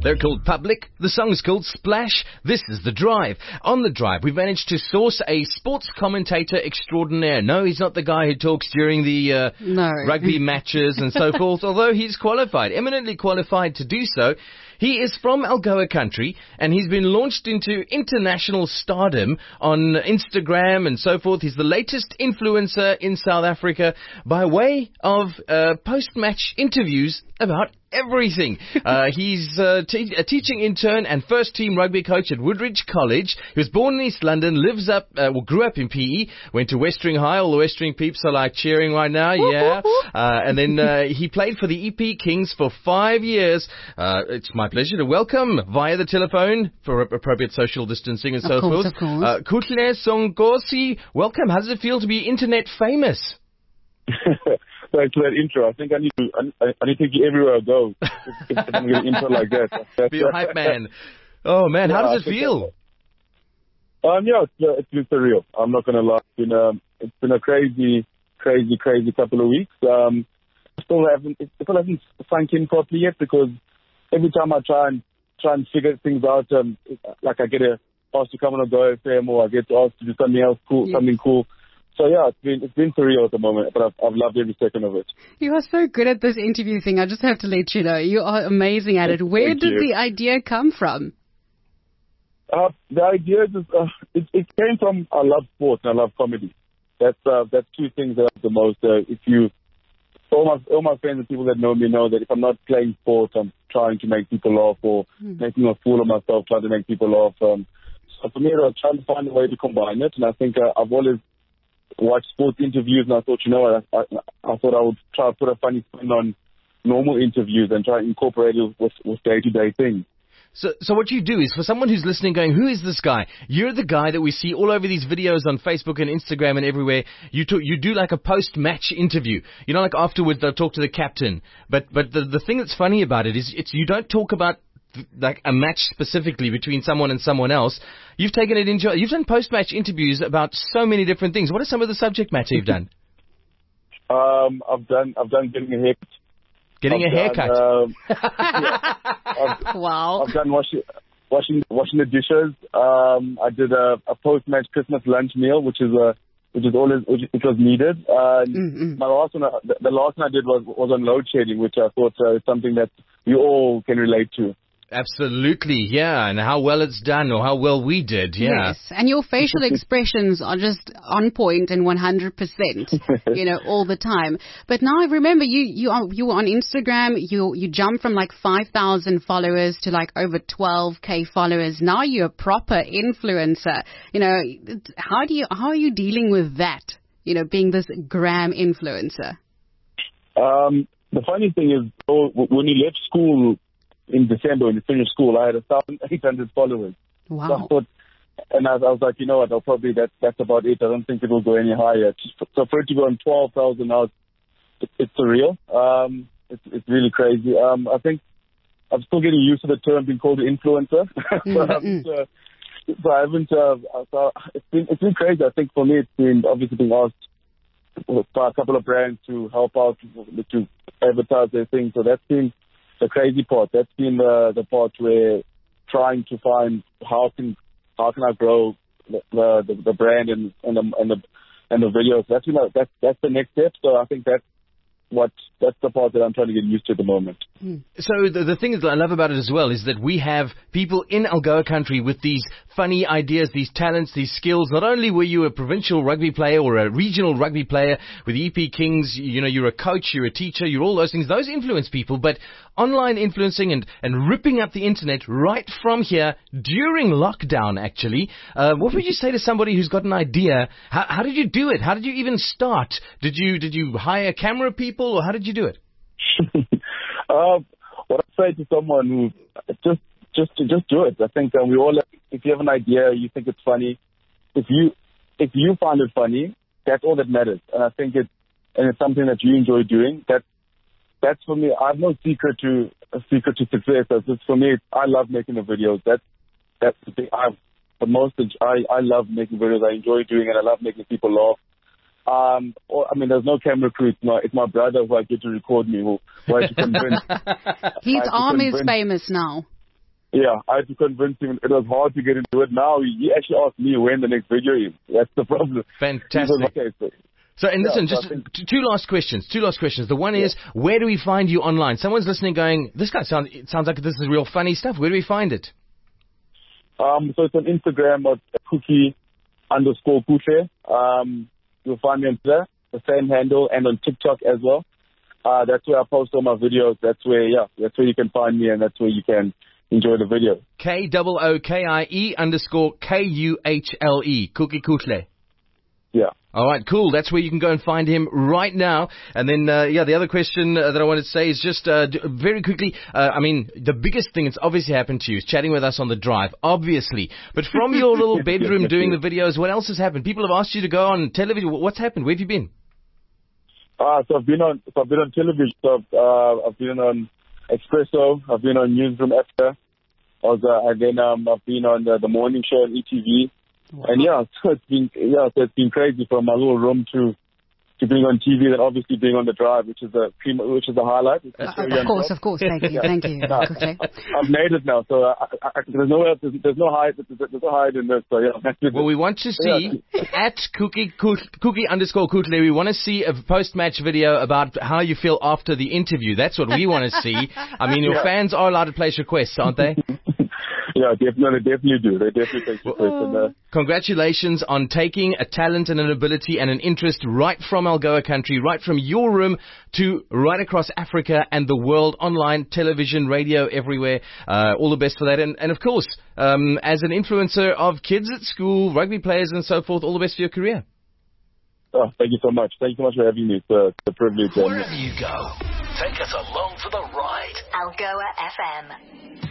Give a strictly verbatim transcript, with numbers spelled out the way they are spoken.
They're called Public. The song's called Splash. This is The Drive. On The Drive, we've managed to source a sports commentator extraordinaire. No, he's not the guy who talks during the uh, no. rugby matches and so forth, although he's qualified, eminently qualified to do so. He is from Algoa country, and he's been launched into international stardom on Instagram and so forth. He's the latest influencer in South Africa by way of uh, post-match interviews about everything. Uh, he's uh, te- a teaching intern and first-team rugby coach at Woodridge College. He was born in East London, lives up, uh, well, grew up in P E, went to Westering High. All the Westering peeps are like cheering right now, yeah. Uh, and then uh, he played for the E P Kings for five years. Uh, it's my pleasure to welcome via the telephone for appropriate social distancing and so of course, forth. Of course. Uh, Kutle Songosi, welcome. How does it feel to be internet famous? Thanks for that intro. I think I need to I, I need to take you everywhere I go if, if I'm going to intro like that. Be a hype man. Oh, man, how yeah, does it feel? That, um, yeah, it's, uh, it's been surreal. I'm not going to lie. It's been, um, it's been a crazy, crazy, crazy couple of weeks. Um, still haven't, it still hasn't sunk in properly yet because every time I try and try and figure things out, um, it, like I get a asked to come on a Go F M or I get asked to do something else cool, yes. something cool. So yeah, it's been it's been surreal at the moment, but I've, I've loved every second of it. You are so good at this interview thing. I just have to let you know, you are amazing at it. Where Thank did you. the idea come from? Uh, the idea is uh, it, it came from I love sports and I love comedy. That's uh, that's two things that I love the most. Uh, if you all my all my friends and people that know me know that if I'm not playing sports, I'm trying to make people laugh or hmm. making a fool of myself, trying to make people laugh. Um, so for me, I was trying to find a way to combine it, and I think uh, I've always watched sports interviews, and I thought, you know what, I, I, I thought I would try to put a funny spin on normal interviews and try to incorporate it with, with day-to-day things. So, so what you do is, for someone who's listening going, who is this guy? You're the guy that we see all over these videos on Facebook and Instagram and everywhere. You talk, you do like a post-match interview. You know, like afterwards they'll talk to the captain. But but the, the thing that's funny about it is it's you don't talk about like a match specifically between someone and someone else. You've taken it into, you've done post-match interviews about so many different things. What are some of the subject matter you've done? um, I've done, I've done getting a haircut. Getting I've a haircut. Done, um, yeah, I've, wow. I've done washing, washing, washing the dishes. Um, I did a, a post-match Christmas lunch meal, which is a, which is always, which, which was needed. Uh, mm-hmm. My last one, the, the last one I did was was on load shedding, which I thought uh, is something that we all can relate to. Absolutely, yeah, and how well it's done or how well we did, yeah. Yes, and your facial expressions are just on point and one hundred percent, you know, all the time. But now I remember you you are, you were on Instagram, you you jumped from like five thousand followers to like over twelve K followers. Now you're a proper influencer. You know, how do you how are you dealing with that, you know, being this gram influencer? Um, the funny thing is, when you left school in December, when you finished school, I had one thousand eight hundred followers. Wow. So I thought, and I, I was like, you know what, I'll probably, that, that's about it. I don't think it will go any higher. So for it to go on twelve thousand now, it's, it's surreal. Um, it's, it's really crazy. Um, I think I'm still getting used to the term being called an influencer. so, I haven't, uh, so I haven't, uh, so it's been, it's been crazy. I think for me, it's been obviously being asked by a couple of brands to help out, to advertise their things. So that's been the crazy part. That's been the the part where trying to find how can how can I grow the the, the brand and and the and the and the videos. That's you know that's that's the next step. So I think that's what that's the part that I'm trying to get used to at the moment. So the, the thing that I love about it as well is that we have people in Algoa country with these funny ideas, these talents, these skills. Not only were you a provincial rugby player or a regional rugby player with the E P Kings, you know, you're a coach, you're a teacher, you're all those things. Those influence people, but online influencing and, and ripping up the internet right from here during lockdown, actually. Uh, what would you say to somebody who's got an idea? How, how did you do it? How did you even start? Did you, did you hire camera people or how did you do it? uh, what I say to someone who just just just do it. I think uh, we all. If you have an idea, you think it's funny. If you if you find it funny, that's all that matters. And I think it's and it's something that you enjoy doing. That that's for me. I have no secret to a secret to success. It's just for me. I love making the videos. That's that's the thing. I the most. I I love making videos. I enjoy doing it. I love making people laugh. Um, or, I mean, there's no camera crew. It's my, it's my brother who I get to record me, who, who I have to convince. His arm convince. is famous now. Yeah, I had to convince him. It was hard to get into it. Now he, he actually asked me when the next video is. That's the problem. Fantastic. Was, okay, so, So, and yeah, listen, so just think, t- two last questions. Two last questions. The one is, yeah. where do we find you online? Someone's listening going, this guy sounds, it sounds like this is real funny stuff. Where do we find it? Um, so it's on Instagram at cookie underscore Kuhle. Um, you'll find me on Twitter, the same handle, and on TikTok as well. Uh, that's where I post all my videos. That's where, yeah, that's where you can find me, and that's where you can enjoy the video. K O O K I E underscore K U H L E. Cookie Kuhle. Yeah. All right, cool. That's where you can go and find him right now. And then, uh, yeah, the other question uh, that I wanted to say is just uh, d- very quickly, uh, I mean, the biggest thing that's obviously happened to you is chatting with us on the drive, obviously. But from your little bedroom doing the videos, what else has happened? People have asked you to go on television. What's happened? Where have you been? Uh, so I've been on, so I've been on television. So uh, I've been on Expresso. I've been on Newsroom Africa. I was, uh, and then um, I've been on the, the morning show on E T V. Wow. And yeah, so it's been yeah, so it's been crazy from my little room to to being on T V, and obviously being on the drive, which is the which is the highlight. Uh, of course, of course. Thank you, thank you. No, Okay. I've made it now, so I, I, I, there's no there's, there's no hide there's, there's no hide in this. So yeah. Well, we want to see yeah. at cookie cookie underscore Kuhle. We want to see a post match video about how you feel after the interview. That's what we want to see. I mean, your yeah. fans are allowed to place requests, aren't they? Yeah, definitely, definitely do. They definitely take the question. Uh, Congratulations on taking a talent and an ability and an interest right from Algoa country, right from your room to right across Africa and the world, online, television, radio, everywhere. Uh, all the best for that. And, and of course, um, as an influencer of kids at school, rugby players and so forth, all the best for your career. Oh, thank you so much. Thank you so much for having me. It's a, it's a privilege. Wherever you go, take us along for the ride. Algoa F M.